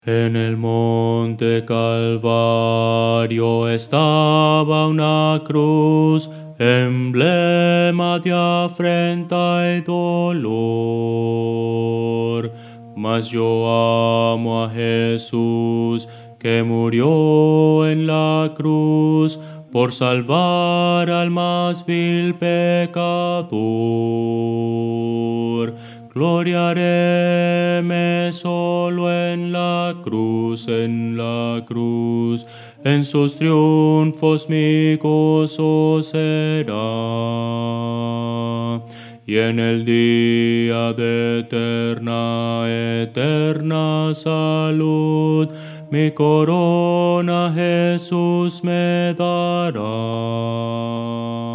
En el monte Calvario estaba una cruz, emblema de afrenta y dolor. Mas yo amo a Jesús, que murió en la cruz por salvar al más vil pecador. Gloriaréme solo en la cruz, en sus triunfos mi gozo será. Y en el día de eterna salud, mi corona Jesús me dará.